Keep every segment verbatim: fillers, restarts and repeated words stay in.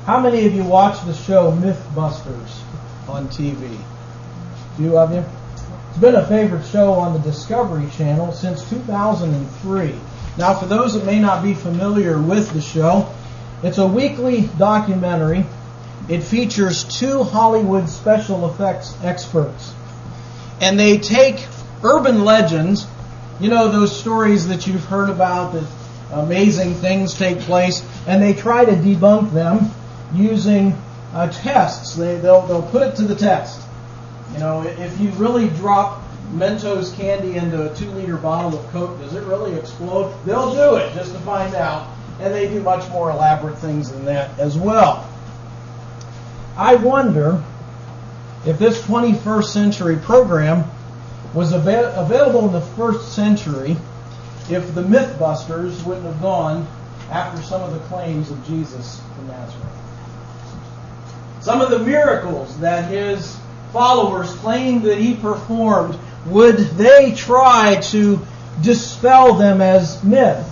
How many of you watch the show Mythbusters on T V? A few of you? It's been a favorite show on the Discovery Channel since two thousand three. Now, for those that may not be familiar with the show, it's a weekly documentary. It features two Hollywood special effects experts. And they take urban legends, you know, those stories that you've heard about, that amazing things take place, and they try to debunk them using uh, tests. They, they'll, they'll put it to the test. You know, if you really drop Mentos candy into a two-liter bottle of Coke, does it really explode? They'll do it just to find out. And they do much more elaborate things than that as well. I wonder if this twenty-first century program was av- available in the first century, if the Mythbusters wouldn't have gone after some of the claims of Jesus of Nazareth. Some of the miracles that his followers claimed that he performed, would they try to dispel them as myth?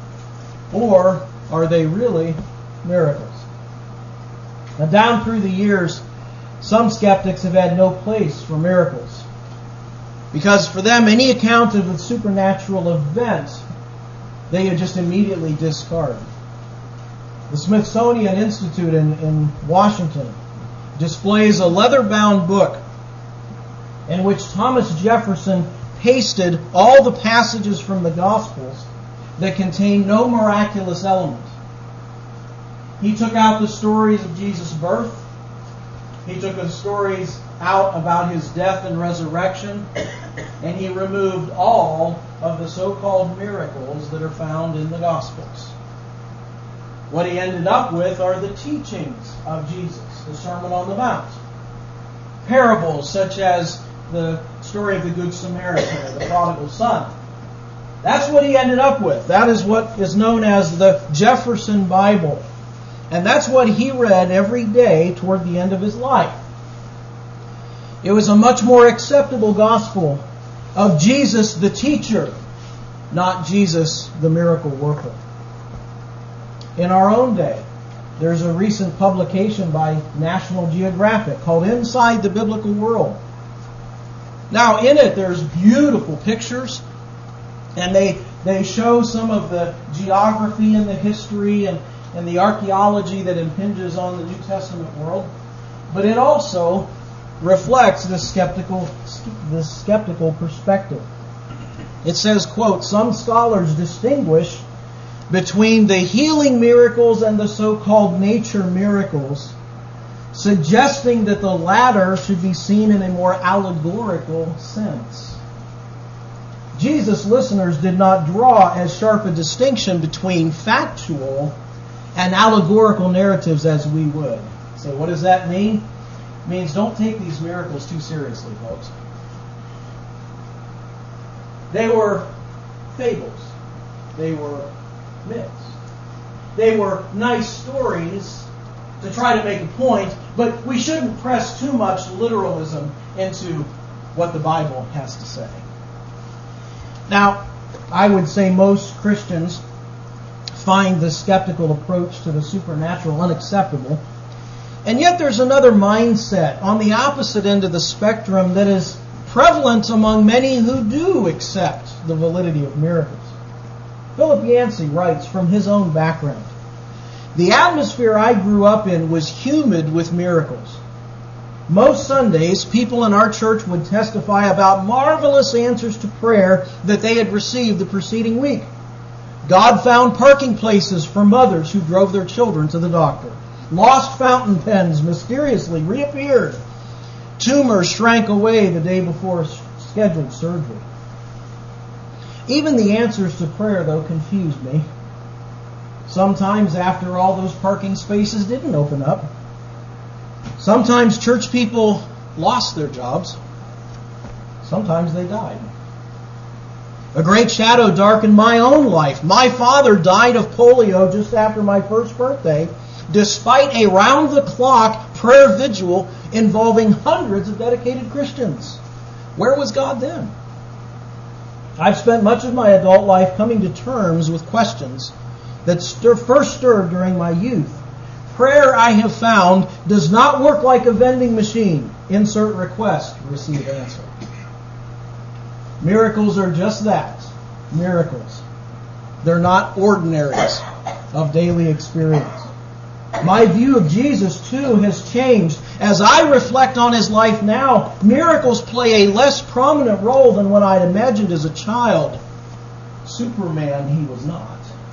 Or are they really miracles? Now, down through the years, some skeptics have had no place for miracles, because for them, any account of a supernatural event, they would just immediately discard. The Smithsonian Institute in, in Washington displays a leather-bound book in which Thomas Jefferson pasted all the passages from the Gospels that contain no miraculous element. He took out the stories of Jesus' birth. He took the stories out about his death and resurrection, and he removed all of the so-called miracles that are found in the Gospels. What he ended up with are the teachings of Jesus, the Sermon on the Mount. Parables such as the story of the Good Samaritan or the prodigal son. That's what he ended up with. That is what is known as the Jefferson Bible. And that's what he read every day toward the end of his life. It was a much more acceptable gospel of Jesus the teacher, not Jesus the miracle worker. In our own day, there's a recent publication by National Geographic called Inside the Biblical World. Now, in it, there's beautiful pictures, and they they show some of the geography and the history and, and the archaeology that impinges on the New Testament world. But it also reflects the skeptical the skeptical perspective. It says, quote, "Some scholars distinguish between the healing miracles and the so-called nature miracles, suggesting that the latter should be seen in a more allegorical sense." Jesus' listeners did not draw as sharp a distinction between factual and allegorical narratives as we would. So what does that mean? It means don't take these miracles too seriously, folks. They were fables. They were myths. They were nice stories to try to make a point, but we shouldn't press too much literalism into what the Bible has to say. Now, I would say most Christians find the skeptical approach to the supernatural unacceptable, and yet there's another mindset on the opposite end of the spectrum that is prevalent among many who do accept the validity of miracles. Philip Yancey writes from his own background, "The atmosphere I grew up in was humid with miracles. Most Sundays, people in our church would testify about marvelous answers to prayer that they had received the preceding week. God found parking places for mothers who drove their children to the doctor. Lost fountain pens mysteriously reappeared. Tumors shrank away the day before scheduled surgery. Even the answers to prayer, though, confused me. Sometimes after all those parking spaces didn't open up. Sometimes church people lost their jobs. Sometimes they died. A great shadow darkened my own life. My father died of polio just after my first birthday, despite a round-the-clock prayer vigil involving hundreds of dedicated Christians. Where was God then? I've spent much of my adult life coming to terms with questions that stir, first stirred during my youth. prayer I have found does not work like a vending machine. Insert request, receive answer. Miracles are just that. Miracles. They're not ordinaries of daily experience. My view of Jesus, too, has changed. As I reflect on His life now, miracles play a less prominent role than what I'd imagined as a child. Superman He was not.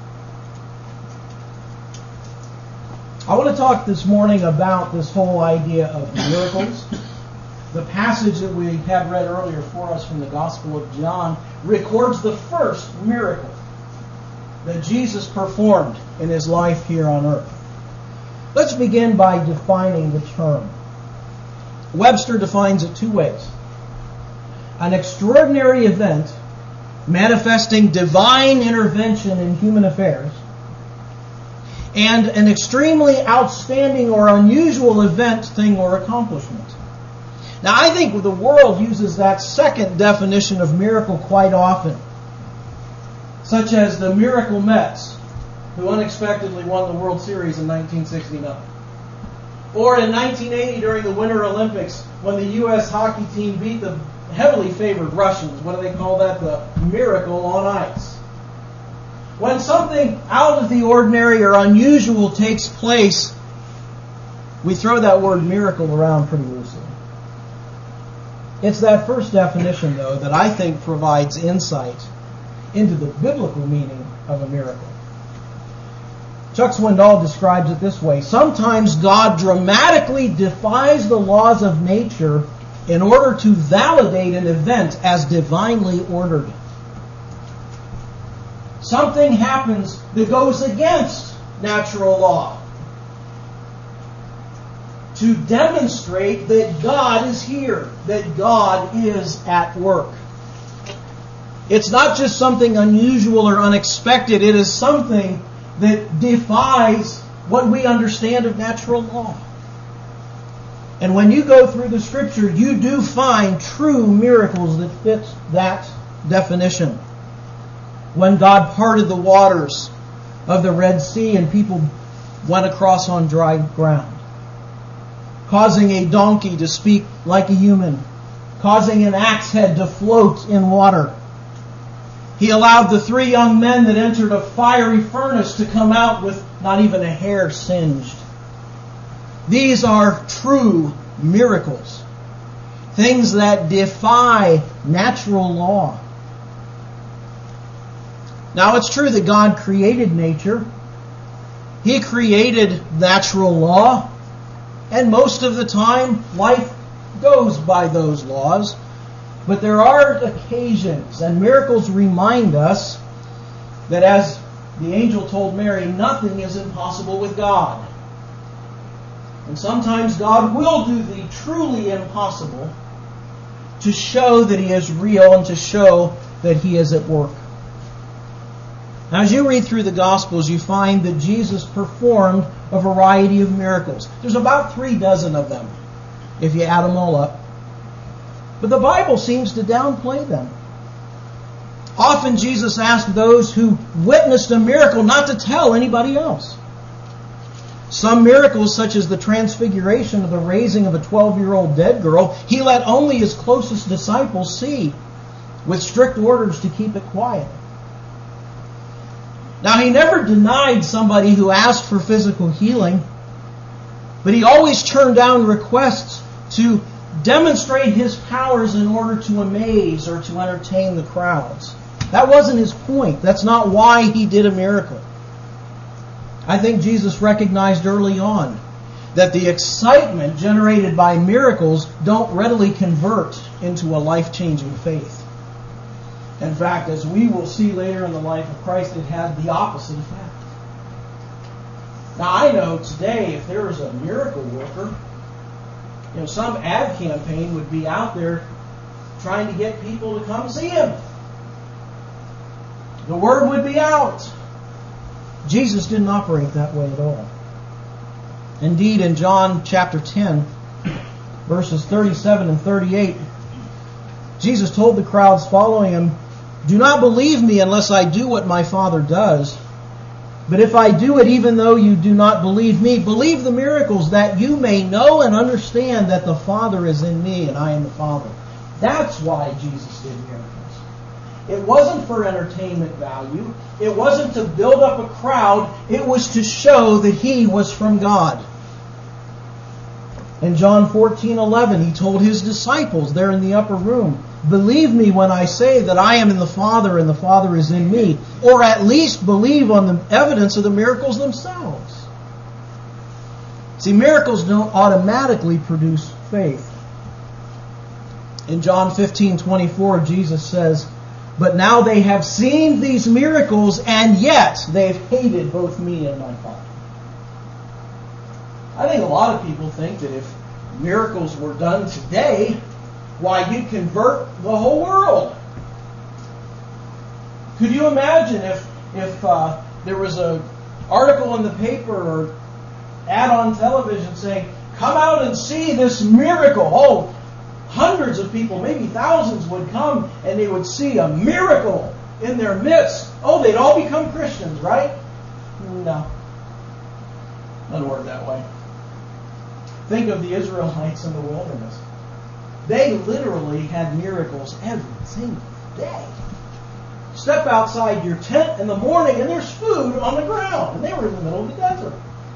I want to talk this morning about this whole idea of miracles. The passage that we had read earlier for us from the Gospel of John records the first miracle that Jesus performed in His life here on earth. Let's begin by defining the term. Webster defines it two ways. An extraordinary event manifesting divine intervention in human affairs, and an extremely outstanding or unusual event, thing, or accomplishment. Now, I think the world uses that second definition of miracle quite often, such as the Miracle Mets, who unexpectedly won the World Series in nineteen sixty-nine. Or in nineteen eighty during the Winter Olympics, when the U S hockey team beat the heavily favored Russians. What do they call that? The miracle on ice. When something out of the ordinary or unusual takes place, we throw that word miracle around pretty loosely. It's that first definition, though, that I think provides insight into the biblical meaning of a miracle. Chuck Swindoll describes it this way: sometimes God dramatically defies the laws of nature in order to validate an event as divinely ordered. Something happens that goes against natural law to demonstrate that God is here, that God is at work. It's not just something unusual or unexpected. It is something that defies what we understand of natural law. And when you go through the Scripture, you do find true miracles that fit that definition. When God parted the waters of the Red Sea and people went across on dry ground, causing a donkey to speak like a human, causing an axe head to float in water. He allowed the three young men that entered a fiery furnace to come out with not even a hair singed. These are true miracles. Things that defy natural law. Now, it's true that God created nature. He created natural law. And most of the time, life goes by those laws. But there are occasions, and miracles remind us that, as the angel told Mary, nothing is impossible with God. And sometimes God will do the truly impossible to show that He is real and to show that He is at work. Now, as you read through the Gospels, you find that Jesus performed a variety of miracles. There's about three dozen of them, if you add them all up. But the Bible seems to downplay them. Often Jesus asked those who witnessed a miracle not to tell anybody else. Some miracles, such as the transfiguration of the raising of a twelve-year-old dead girl, He let only His closest disciples see, with strict orders to keep it quiet. Now, He never denied somebody who asked for physical healing, but He always turned down requests to demonstrate His powers in order to amaze or to entertain the crowds. That wasn't His point. That's not why He did a miracle. I think Jesus recognized early on that the excitement generated by miracles don't readily convert into a life-changing faith. In fact, as we will see later in the life of Christ, it had the opposite effect. Now, I know today, if there was a miracle worker, you know, some ad campaign would be out there trying to get people to come see Him. The word would be out. Jesus didn't operate that way at all. Indeed, in John chapter ten, verses thirty-seven and thirty-eight, Jesus told the crowds following Him, "Do not believe me unless I do what my Father does. But if I do it even though you do not believe me, believe the miracles, that you may know and understand that the Father is in me and I in the Father. That's why Jesus did miracles. It wasn't for entertainment value. It wasn't to build up a crowd. It was to show that He was from God. In John fourteen eleven, He told His disciples there in the upper room, believe me when I say that I am in the Father and the Father is in me. Or at least believe on the evidence of the miracles themselves. See, miracles don't automatically produce faith. In John fifteen twenty-four, Jesus says, but now they have seen these miracles, and yet they've hated both me and my Father. I think a lot of people think that if miracles were done today, why, you'd convert the whole world. Could you imagine if if uh, there was an article in the paper or ad on television saying, come out and see this miracle. Oh, hundreds of people, maybe thousands would come and they would see a miracle in their midst. Oh, they'd all become Christians, right? No. Doesn't work that way. Think of the Israelites in the wilderness. They literally had miracles every single day. Step outside your tent in the morning and there's food on the ground. And they were in the middle of the desert.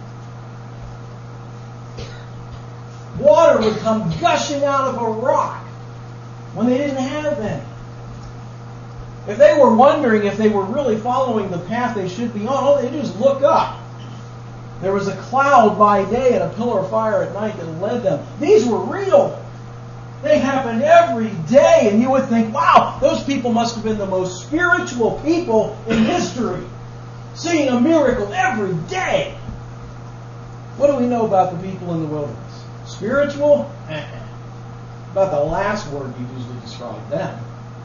Water would come gushing out of a rock when they didn't have any. If they were wondering if they were really following the path they should be on, all they do is look up. There was a cloud by day and a pillar of fire at night that led them. These were real. They happened every day, and you would think, wow, those people must have been the most spiritual people in history, seeing a miracle every day. What do we know about the people in the wilderness? Spiritual? Uh-uh. About the last word you usually describe them.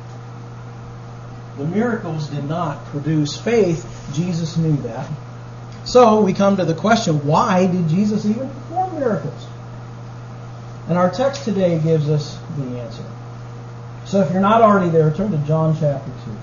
The miracles did not produce faith. Jesus knew that. So we come to the question, why did Jesus even perform miracles? And our text today gives us the answer. So if you're not already there, turn to John chapter two.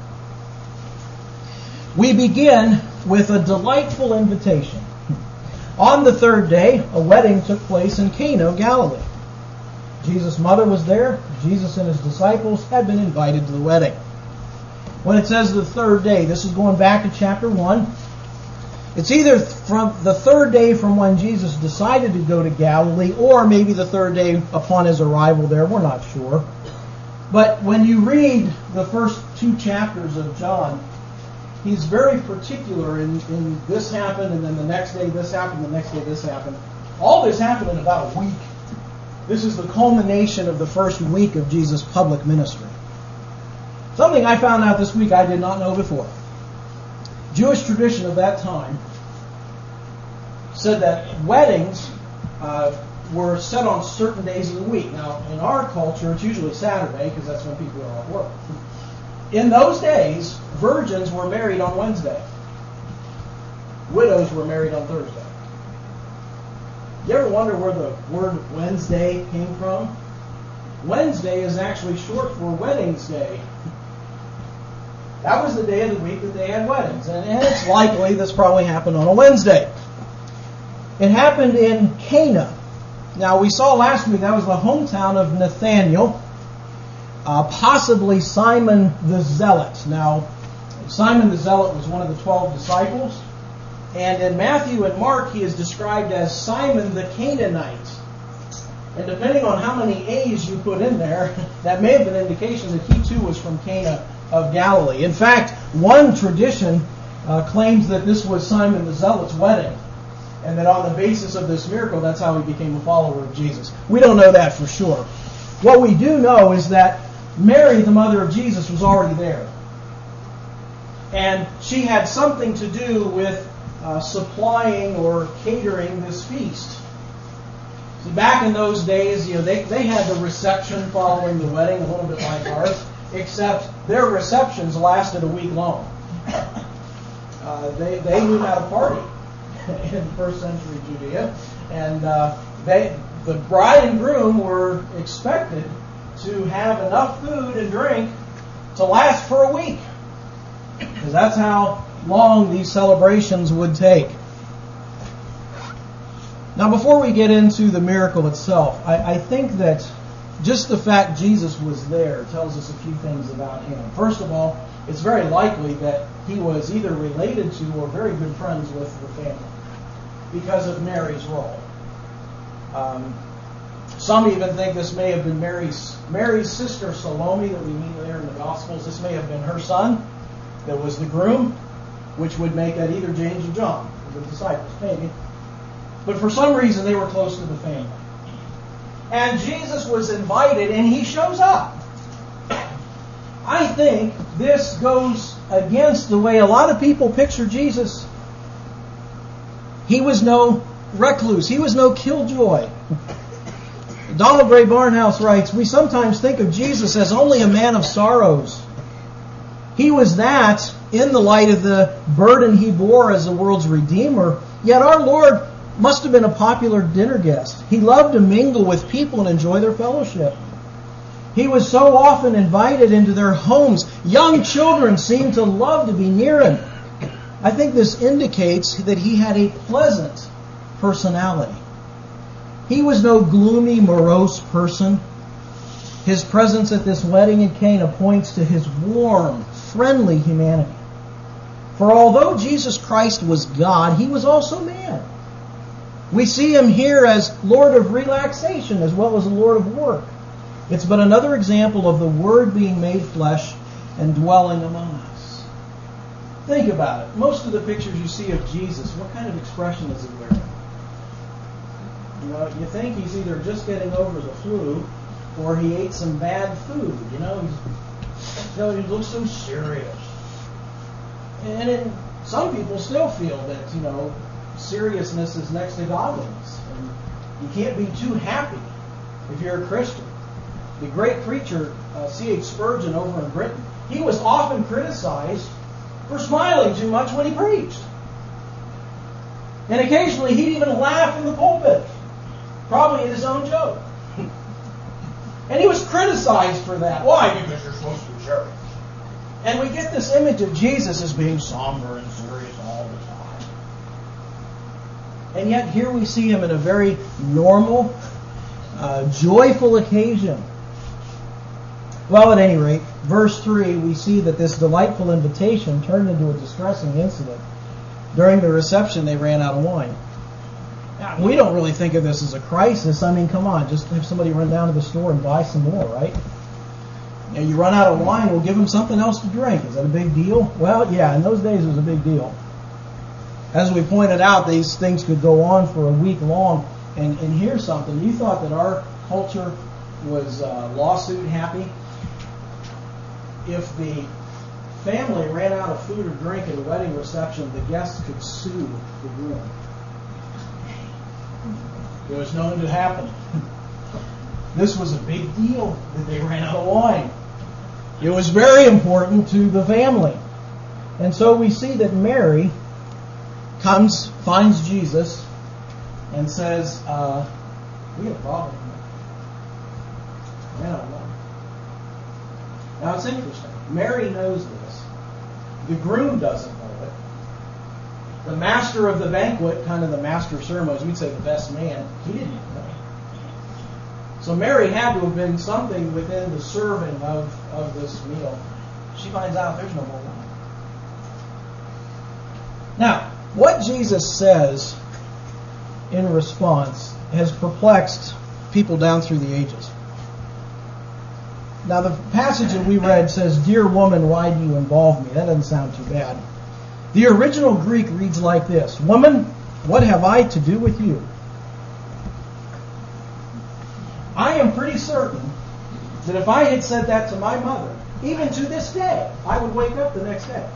We begin with a delightful invitation. On the third day, a wedding took place in Cana of Galilee. Jesus' mother was there. Jesus and his disciples had been invited to the wedding. When it says the third day, this is going back to chapter one. It's either from the third day from when Jesus decided to go to Galilee, or maybe the third day upon his arrival there. We're not sure. But when you read the first two chapters of John, he's very particular in, in this happened, and then the next day this happened, the next day this happened. All this happened in about a week. This is the culmination of the first week of Jesus' public ministry. Something I found out this week I did not know before. Jewish tradition of that time said that weddings uh, were set on certain days of the week. Now, in our culture, it's usually Saturday because that's when people are off work. In those days, virgins were married on Wednesday. Widows were married on Thursday. You ever wonder where the word Wednesday came from? Wednesday is actually short for Weddings Day. That was the day of the week that they had weddings. And, and it's likely this probably happened on a Wednesday. It happened in Cana. Now, we saw last week that was the hometown of Nathanael, uh, possibly Simon the Zealot. Now, Simon the Zealot was one of the twelve disciples. And in Matthew and Mark, he is described as Simon the Canaanite. And depending on how many A's you put in there, that may have been an indication that he too was from Cana of Galilee. In fact, one tradition uh, claims that this was Simon the Zealot's wedding, and that on the basis of this miracle, that's how he became a follower of Jesus. We don't know that for sure. What we do know is that Mary, the mother of Jesus, was already there. And she had something to do with uh, supplying or catering this feast. See, back in those days, you know, they, they had the reception following the wedding, a little bit like ours, except their receptions lasted a week long. Uh, they, they knew how to party in first century Judea. And uh, they, the bride and groom were expected to have enough food and drink to last for a week. Because that's how long these celebrations would take. Now, before we get into the miracle itself, I, I think that just the fact Jesus was there tells us a few things about him. First of all, it's very likely that he was either related to or very good friends with the family because of Mary's role. Um, some even think this may have been Mary's Mary's sister Salome that we meet there in the Gospels. This may have been her son that was the groom, which would make that either James or John, the disciples, maybe. But for some reason, they were close to the family. And Jesus was invited, and he shows up. I think this goes against the way a lot of people picture Jesus. He was no recluse. He was no killjoy. Donald Gray Barnhouse writes, "We sometimes think of Jesus as only a man of sorrows. He was that in the light of the burden he bore as the world's Redeemer. Yet our Lord must have been a popular dinner guest. He loved to mingle with people and enjoy their fellowship. He was so often invited into their homes. Young children seemed to love to be near him. I think this indicates that he had a pleasant personality. He was no gloomy, morose person. His presence at this wedding in Cana points to his warm, friendly humanity. For although Jesus Christ was God, he was also man. We see him here as Lord of relaxation as well as Lord of work. It's but another example of the Word being made flesh and dwelling among us." Think about it. Most of the pictures you see of Jesus, what kind of expression is he wearing? You know, you think he's either just getting over the flu or he ate some bad food. You know, he's, you know, he looks so serious. And it, some people still feel that, you know, seriousness is next to godliness. And you can't be too happy if you're a Christian. The great preacher, uh, C H Spurgeon over in Britain, he was often criticized for smiling too much when he preached. And occasionally he'd even laugh in the pulpit, probably at his own joke. And he was criticized for that. Why? Because you're supposed to be serious. And we get this image of Jesus as being somber and serious all the time. And yet here we see him in a very normal, uh, joyful occasion. Well, at any rate, verse three, we see that this delightful invitation turned into a distressing incident. During the reception, they ran out of wine. Now, we don't really think of this as a crisis. I mean, come on, just have somebody run down to the store and buy some more, right? You know, you run out of wine, we'll give them something else to drink. Is that a big deal? Well, yeah, in those days it was a big deal. As we pointed out, these things could go on for a week long. And, and here's something. You thought that our culture was uh, lawsuit happy? If the family ran out of food or drink at a wedding reception, the guests could sue the groom. It was known to happen. This was a big deal that they ran out of wine. It was very important to the family. And so we see that Mary comes, finds Jesus, and says, uh, we have a problem. Ran out of wine. Now it's interesting. Mary knows this. The groom doesn't know it. The master of the banquet, kind of the master of ceremonies, we'd say the best man, he didn't even know. So Mary had to have been something within the serving of, of this meal. She finds out there's no more wine. Now, what Jesus says in response has perplexed people down through the ages. Now, the passage that we read says, "Dear woman, why do you involve me?" That doesn't sound too bad. The original Greek reads like this: "Woman, what have I to do with you?" I am pretty certain that if I had said that to my mother, even to this day, I would wake up the next day.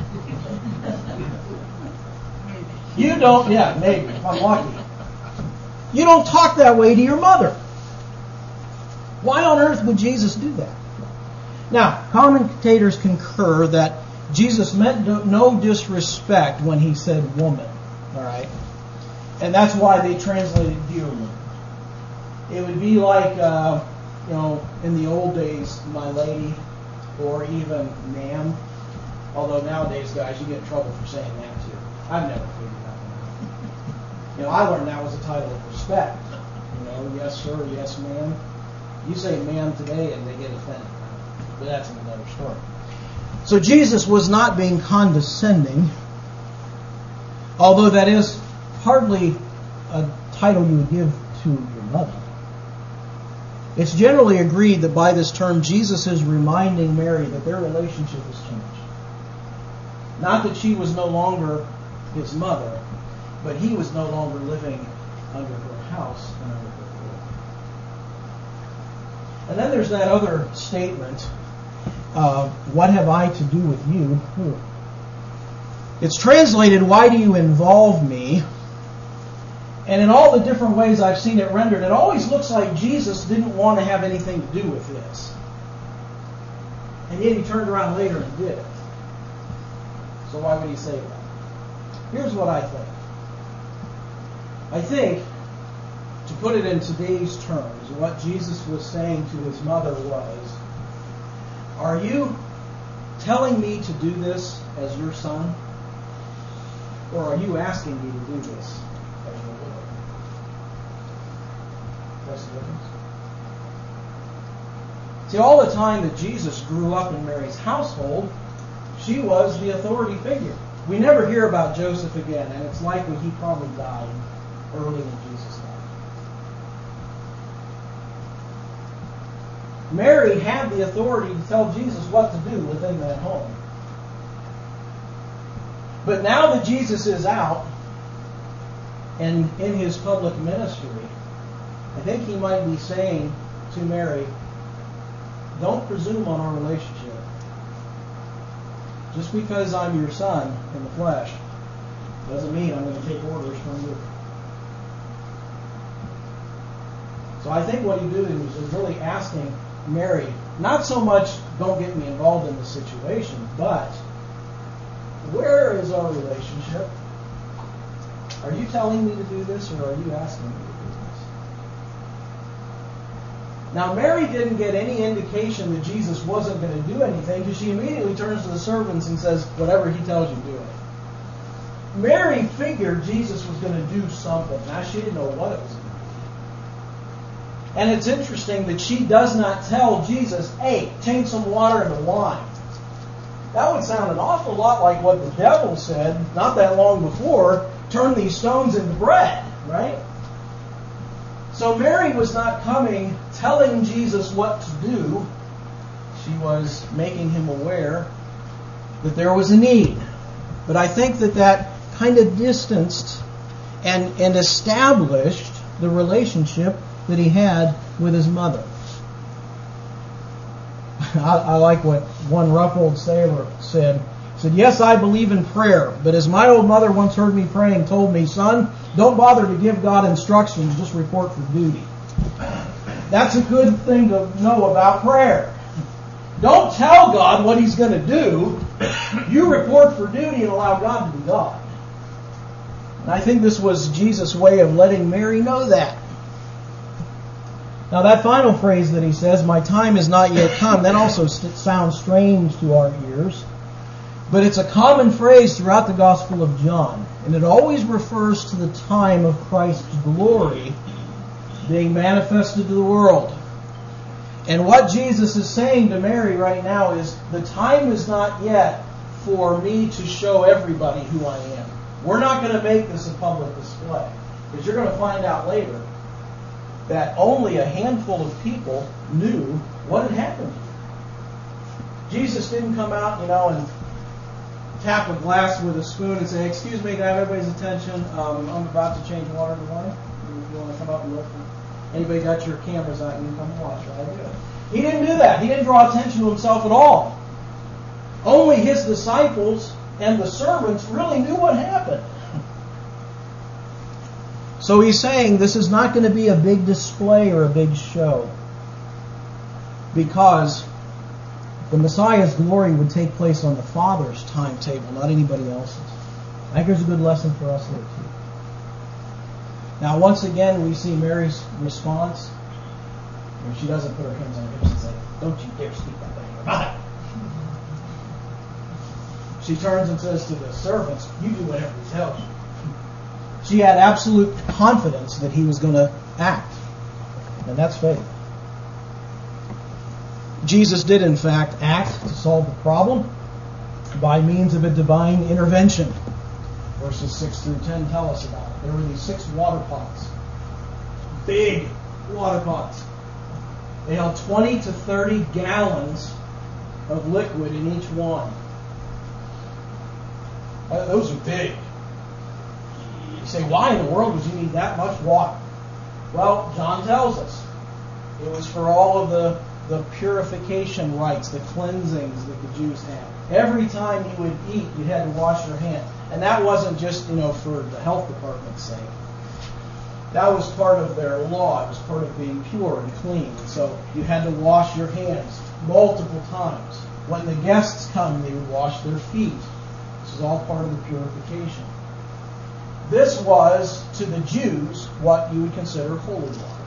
You don't, yeah, maybe, if I'm lucky. You don't talk that way to your mother. Why on earth would Jesus do that? Now, commentators concur that Jesus meant no disrespect when he said woman. All right? And that's why they translated dear woman. It would be like, uh, you know, in the old days, my lady, or even ma'am. Although nowadays, guys, you get in trouble for saying that too. I've never figured that one out. You know, I learned that was a title of respect. You know, yes sir, yes ma'am. You say ma'am today and they get offended. But that's another story. So Jesus was not being condescending, although that is hardly a title you would give to your mother. It's generally agreed that by this term, Jesus is reminding Mary that their relationship has changed. Not that she was no longer his mother, but he was no longer living under her house and under her rule. And then there's that other statement, uh, what have I to do with you? Ooh. It's translated, why do you involve me? And in all the different ways I've seen it rendered, it always looks like Jesus didn't want to have anything to do with this. And yet he turned around later and did it. So why would he say that? Here's what I think. I think, to put it in today's terms, what Jesus was saying to his mother was, are you telling me to do this as your son? Or are you asking me to do this as your Lord? That's the difference. See, all the time that Jesus grew up in Mary's household, she was the authority figure. We never hear about Joseph again, and it's likely he probably died early in Jesus' life. Mary had the authority to tell Jesus what to do within that home. But now that Jesus is out and in his public ministry, I think he might be saying to Mary, don't presume on our relationship. Just because I'm your son in the flesh doesn't mean I'm going to take orders from you. So I think what he did was really asking Mary, not so much don't get me involved in the situation, but where is our relationship? Are you telling me to do this, or are you asking me to do this? Now, Mary didn't get any indication that Jesus wasn't going to do anything, because she immediately turns to the servants and says, whatever he tells you, do it. Mary figured Jesus was going to do something. Now, she didn't know what it was going to be. And it's interesting that she does not tell Jesus, hey, change some water into wine. That would sound an awful lot like what the devil said not that long before, turn these stones into bread, right? So Mary was not coming telling Jesus what to do. She was making him aware that there was a need. But I think that that kind of distanced and, and established the relationship that he had with his mother. I, I like what one rough old sailor said. He said, yes, I believe in prayer, but as my old mother once heard me praying, told me, son, don't bother to give God instructions, just report for duty. That's a good thing to know about prayer. Don't tell God what he's going to do. You report for duty and allow God to be God. And I think this was Jesus' way of letting Mary know that. Now that final phrase that he says, my time is not yet come, that also st- sounds strange to our ears. But it's a common phrase throughout the Gospel of John. And it always refers to the time of Christ's glory being manifested to the world. And what Jesus is saying to Mary right now is, the time is not yet for me to show everybody who I am. We're not going to make this a public display. Because you're going to find out later that only a handful of people knew what had happened. Jesus didn't come out, you know, and tap a glass with a spoon and say, excuse me, can I have everybody's attention? Um, I'm about to change water to wine. If you want to come up and look. Anybody got your cameras out? You can come and watch, right? Good. He didn't do that. He didn't draw attention to himself at all. Only his disciples and the servants really knew what happened. So he's saying this is not going to be a big display or a big show, because the Messiah's glory would take place on the Father's timetable, not anybody else's. I think there's a good lesson for us there too. Now, once again, we see Mary's response. And she doesn't put her hands on her hips and say, don't you dare speak that way to your mother. She turns and says to the servants, "You do whatever he tells you." She had absolute confidence that he was going to act. And that's faith. Jesus did, in fact, act to solve the problem by means of a divine intervention. Verses six through ten tell us about it. There were these six water pots. Big water pots. They held twenty to thirty gallons of liquid in each one. Uh, those are big. You say, why in the world would you need that much water? Well, John tells us it was for all of the, the purification rites, the cleansings that the Jews had. Every time you would eat, you had to wash your hands. And that wasn't just, you know, for the health department's sake. That was part of their law. It was part of being pure and clean. And so you had to wash your hands multiple times. When the guests come, they would wash their feet. This is all part of the purification. This was, to the Jews, what you would consider holy water.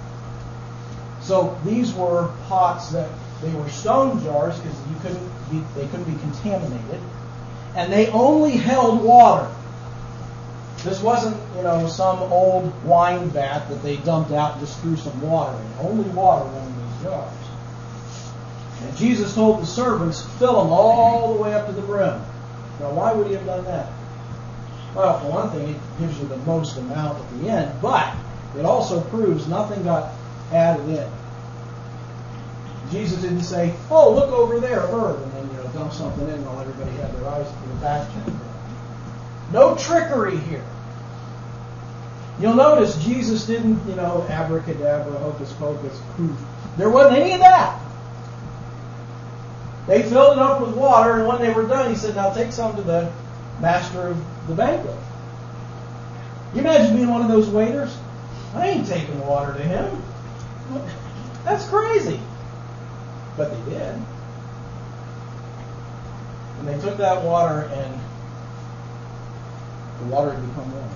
So these were pots that they were stone jars because you couldn't be, they couldn't be contaminated, and they only held water. This wasn't, you know, some old wine vat that they dumped out and just threw some water in. Only water went in these jars. And Jesus told the servants, fill them all the way up to the brim. Now, why would he have done that? Well, for one thing, it gives you the most amount at the end, but it also proves nothing got added in. Jesus didn't say, oh, look over there, a bird, and then, you know, dump something in while everybody had their eyes to the back check. No trickery here. You'll notice Jesus didn't, you know, abracadabra, hocus pocus, poof. There wasn't any of that. They filled it up with water, and when they were done, he said, now take some to the master of the banquet. You imagine being one of those waiters? I ain't taking water to him. That's crazy. But they did. And they took that water, and the water had become wine.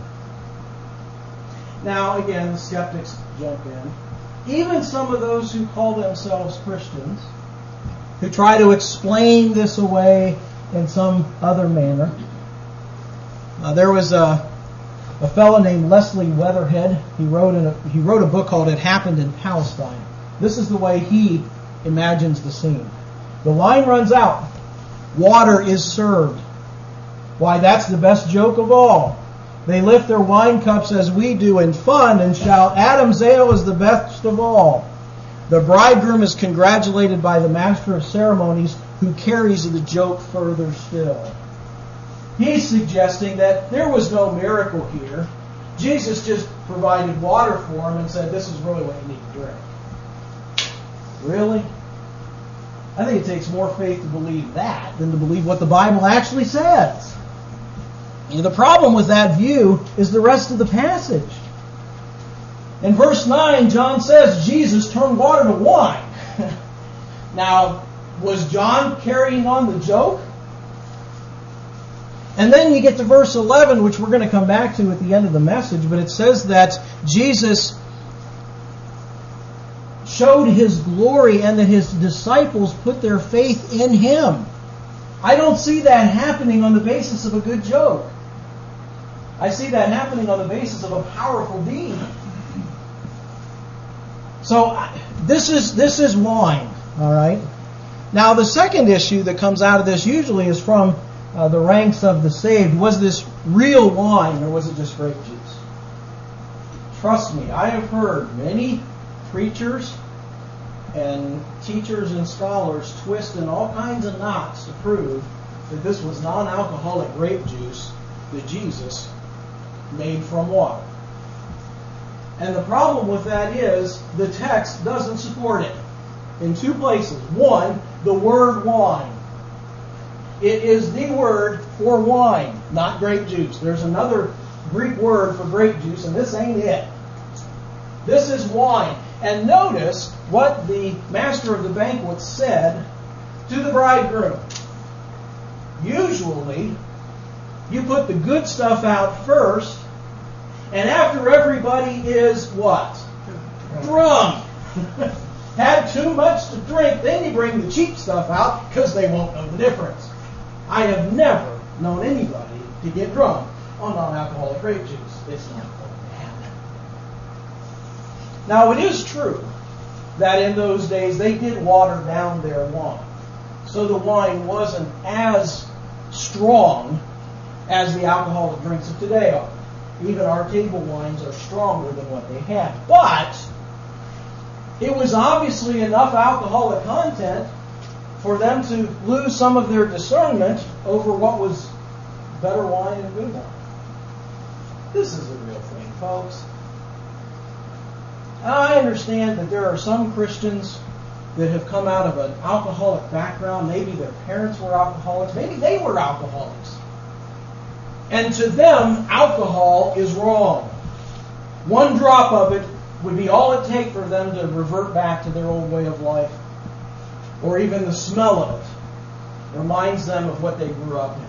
Now, again, the skeptics jump in. Even some of those who call themselves Christians, who try to explain this away in some other manner. Uh, there was a, a fellow named Leslie Weatherhead. He wrote, in a, he wrote a book called It Happened in Palestine. This is the way he imagines the scene. The wine runs out. Water is served. Why, that's the best joke of all. They lift their wine cups as we do in fun and shout, Adam's ale is the best of all. The bridegroom is congratulated by the master of ceremonies, who carries the joke further still. He's suggesting that there was no miracle here. Jesus just provided water for him and said, this is really what you need to drink. Really? I think it takes more faith to believe that than to believe what the Bible actually says. And the problem with that view is the rest of the passage. In verse nine, John says Jesus turned water to wine. Now, was John carrying on the joke? And then you get to verse eleven, which we're going to come back to at the end of the message, but it says that Jesus showed his glory and that his disciples put their faith in him. I don't see that happening on the basis of a good joke. I see that happening on the basis of a powerful deed. So this is this is wine, all right? Now the second issue that comes out of this usually is from uh, the ranks of the saved. Was this real wine or was it just grape juice? Trust me, I have heard many preachers and teachers and scholars twist in all kinds of knots to prove that this was non-alcoholic grape juice that Jesus made from water. And the problem with that is the text doesn't support it in two places. One, the word wine. It is the word for wine, not grape juice. There's another Greek word for grape juice, and this ain't it. This is wine. And notice what the master of the banquet said to the bridegroom. Usually, you put the good stuff out first, and after everybody is what? Drunk. Had too much to drink, then you bring the cheap stuff out because they won't know the difference. I have never known anybody to get drunk on non-alcoholic grape juice. It's not going to happen. Now, it is true that in those days they did water down their wine. So the wine wasn't as strong as the alcoholic drinks of today are. Even our table wines are stronger than what they had. But it was obviously enough alcoholic content for them to lose some of their discernment over what was better wine and good wine. This is a real thing, folks. I understand that there are some Christians that have come out of an alcoholic background. Maybe their parents were alcoholics. Maybe they were alcoholics. And to them, alcohol is wrong. One drop of it would be all it takes for them to revert back to their old way of life. Or even the smell of it reminds them of what they grew up in.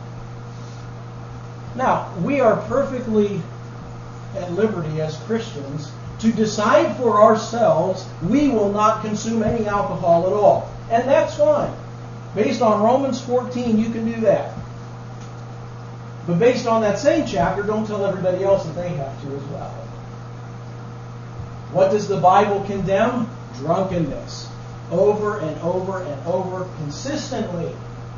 Now, we are perfectly at liberty as Christians to decide for ourselves we will not consume any alcohol at all. And that's fine. Based on Romans fourteen, you can do that. But based on that same chapter, don't tell everybody else that they have to as well. What does the Bible condemn? Drunkenness. Over and over and over, consistently.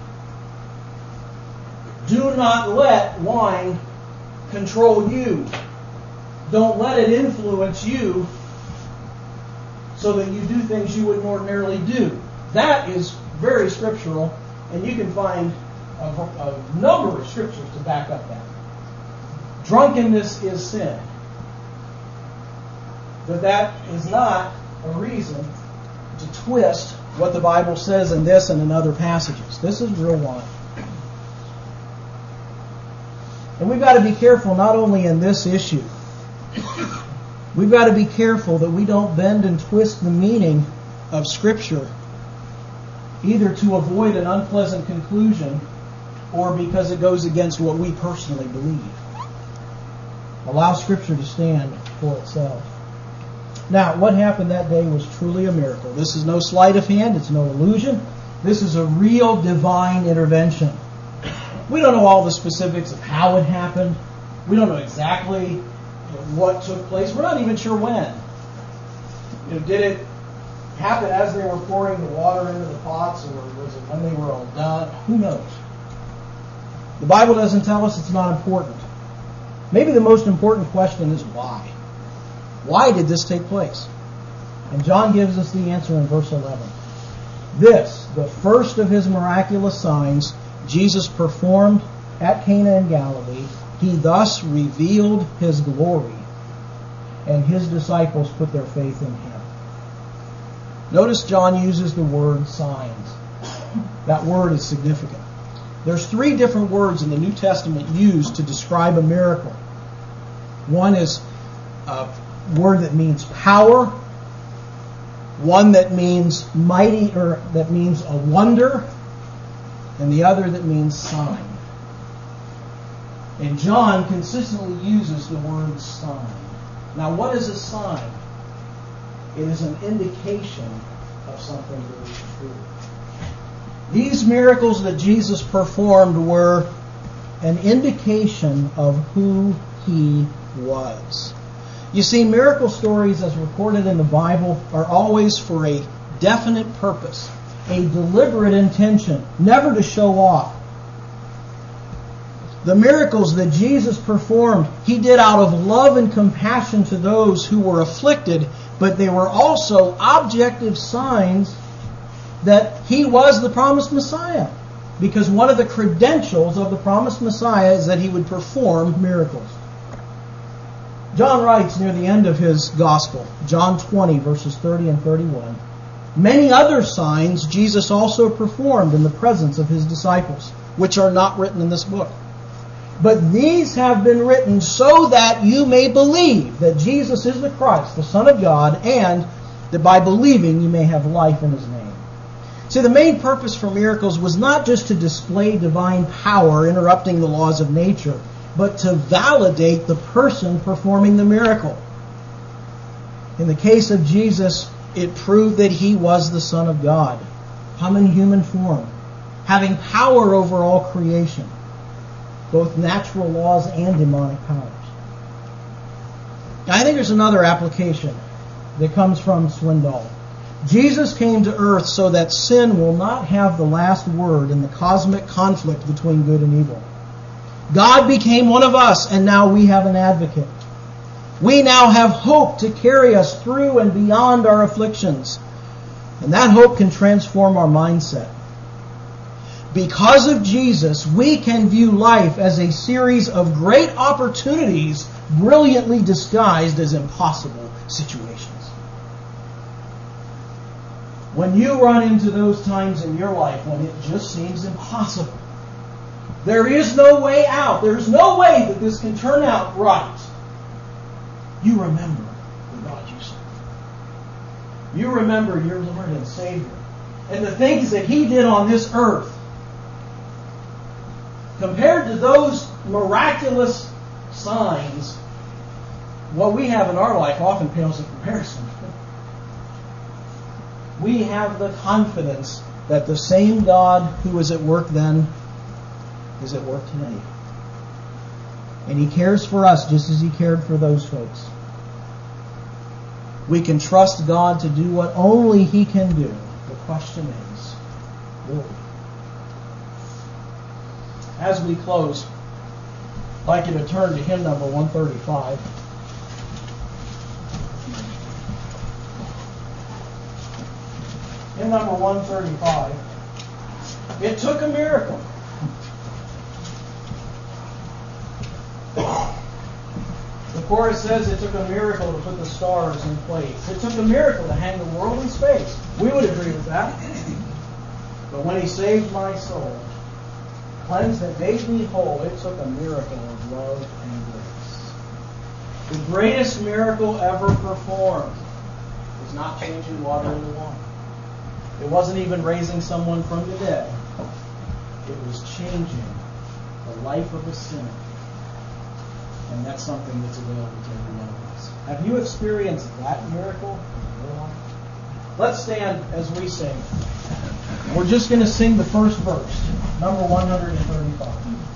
Do not let wine control you. Don't let it influence you so that you do things you wouldn't ordinarily do. That is very scriptural, and you can find a, a number of scriptures to back up that. Drunkenness is sin. But that is not a reason to twist what the Bible says in this and in other passages. This is real wine. And we've got to be careful not only in this issue. We've got to be careful that we don't bend and twist the meaning of Scripture either to avoid an unpleasant conclusion or because it goes against what we personally believe. Allow Scripture to stand for itself. Now, what happened that day was truly a miracle. This is no sleight of hand. It's no illusion. This is a real divine intervention. We don't know all the specifics of how it happened. We don't know exactly what took place. We're not even sure when. You know, did it happen as they were pouring the water into the pots, or was it when they were all done? Who knows? The Bible doesn't tell us. It's not important. Maybe the most important question is why. Why did this take place? And John gives us the answer in verse eleven. This, the first of his miraculous signs, Jesus performed at Cana in Galilee. He thus revealed his glory, and his disciples put their faith in him. Notice John uses the word signs. That word is significant. There's three different words in the New Testament used to describe a miracle. One is a word that means power, one that means mighty, or that means a wonder, and the other that means sign. And John consistently uses the word sign. Now, what is a sign? It is an indication of something that is true. These miracles that Jesus performed were an indication of who he was. You see, miracle stories as recorded in the Bible are always for a definite purpose, a deliberate intention, never to show off. The miracles that Jesus performed, he did out of love and compassion to those who were afflicted, but they were also objective signs that he was the promised Messiah. Because one of the credentials of the promised Messiah is that he would perform miracles. John writes near the end of his gospel, John twenty, verses thirty and thirty-one, many other signs Jesus also performed in the presence of his disciples, which are not written in this book. But these have been written so that you may believe that Jesus is the Christ, the Son of God, and that by believing you may have life in his name. See, the main purpose for miracles was not just to display divine power interrupting the laws of nature, but to validate the person performing the miracle. In the case of Jesus, it proved that he was the Son of God. Come in human form. having power over all creation, both natural laws and demonic powers. I think there's another application that comes from Swindoll. Jesus came to earth so that sin will not have the last word in the cosmic conflict between good and evil. God became one of us, and now we have an advocate. We now have hope to carry us through and beyond our afflictions. And that hope can transform our mindset. Because of Jesus, we can view life as a series of great opportunities brilliantly disguised as impossible situations. When you run into those times in your life when it just seems impossible, there is no way out. There's no way that this can turn out right. You remember the God you serve. You remember your Lord and Savior and the things that He did on this earth. Compared to those miraculous signs, what we have in our life often pales in comparison. We have the confidence that the same God who was at work then is at work today. And He cares for us just as He cared for those folks. We can trust God to do what only He can do. The question is, will we? As we close, I'd like you to turn to hymn number one thirty-five. Hymn number one thirty-five. It took a miracle. The chorus says it took a miracle to put the stars in place. It took a miracle to hang the world in space. We would agree with that. But when He saved my soul, cleansed and made me whole, it took a miracle of love and grace. The greatest miracle ever performed was not changing water into wine. It wasn't even raising someone from the dead. It was changing the life of a sinner. And that's something that's available to every one of us. Have you experienced that miracle in your life? Let's stand as we sing. We're just going to sing the first verse, number one thirty-five.